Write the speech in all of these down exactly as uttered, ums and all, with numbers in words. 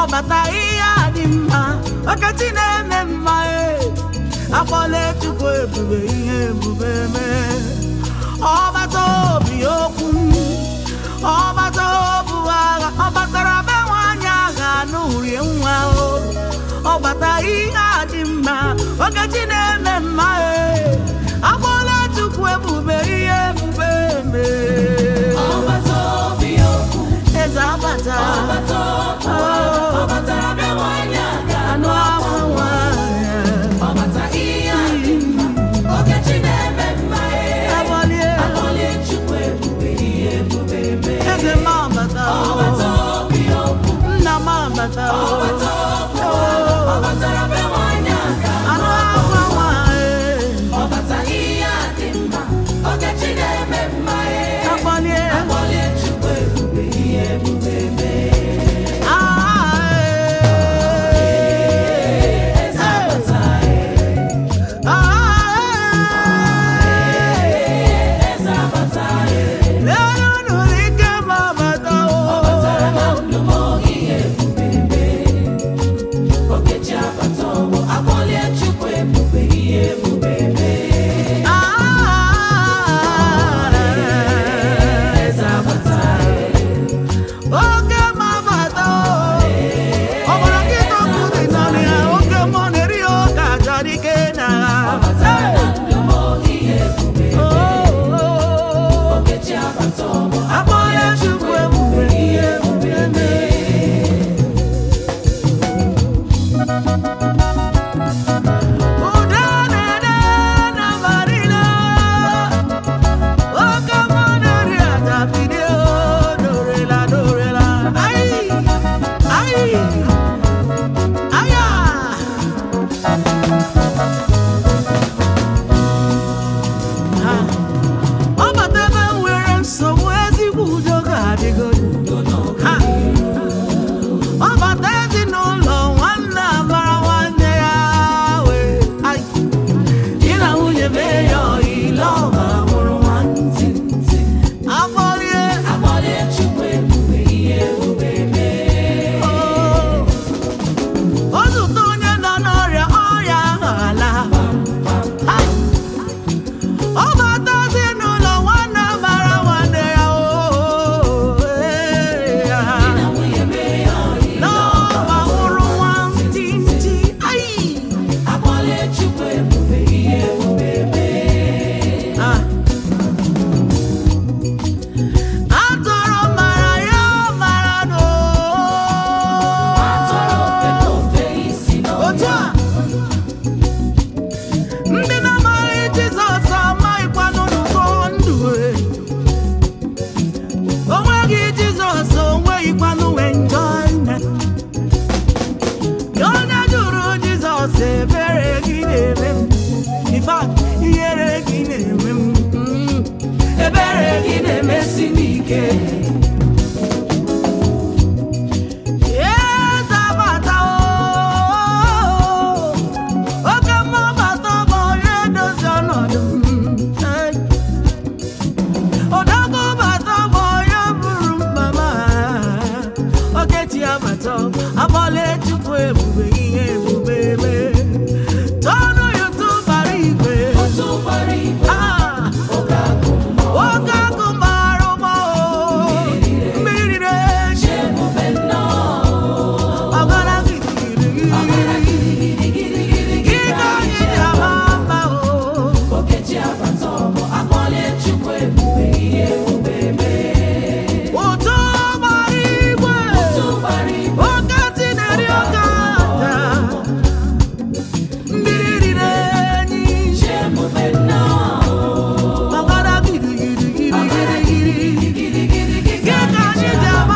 ọbata ihe dị mma ọkachi na-eme mma akpọla Chukwu ebube ihe ebube mee ọbata obi okwu ọbata obu agha ọbatara be nwanyị agha n'urie nwa ọbata ihe dị mma ọkachi na-eme mma akpọla Chukwu ebube ihe ebube mee ọbata obi okwu eze abata ọbata ọbatara be nwanyị agha anụ akwa nwanyị ọbata ihe dị mma ọkachi na-eme mma akpọla Chukwu ebube ihe ebube mee eze ma abata ọbata obi okwu nna ma abata ọbata ọbatara be nwanyị agha anụ akwa nwanyị ọbata ihe dị mma ọkachi na-eme mma akpọla Chukwu ebube ihe ebube mee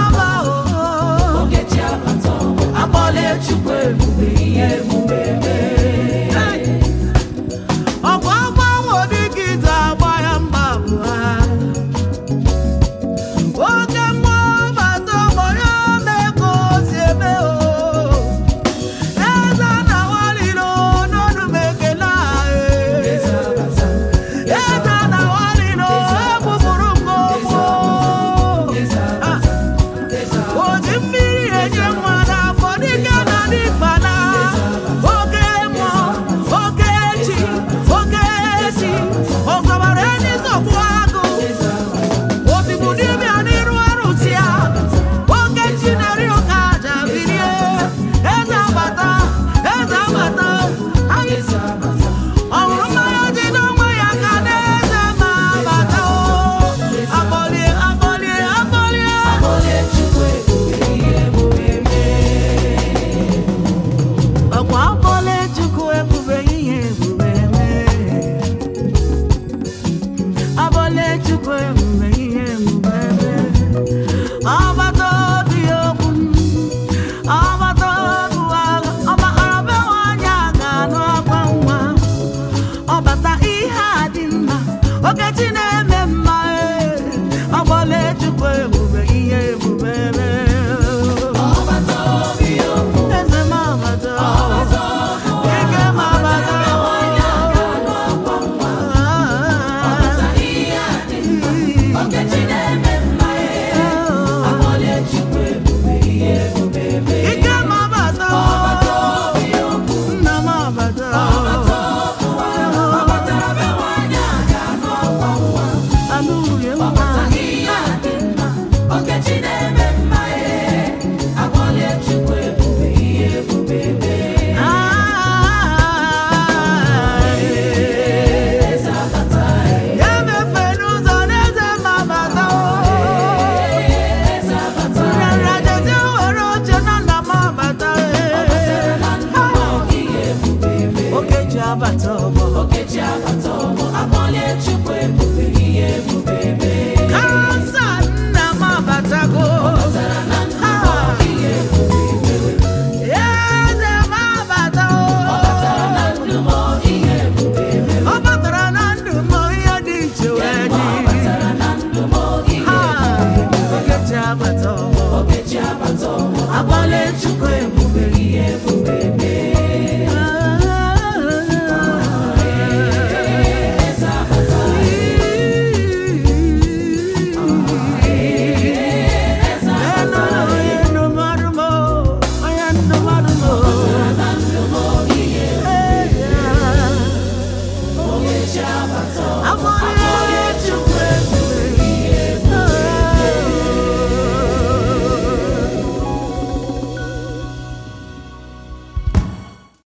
Chukwu ebube ihe ebube mee